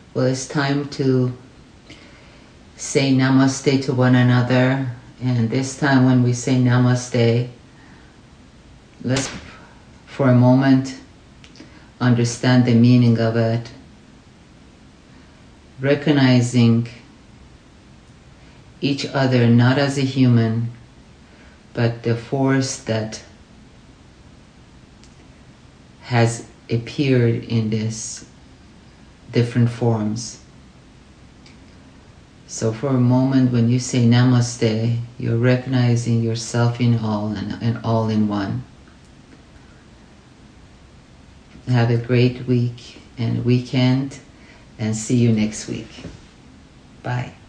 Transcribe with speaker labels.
Speaker 1: Well, it's time to say namaste to one another. And this time when we say namaste, let's for a moment understand the meaning of it. Recognizing each other not as a human, but the force that has appeared in this different forms. So for a moment when you say namaste, you're recognizing yourself in all and all in one. Have a great week and weekend, and see you next week. Bye.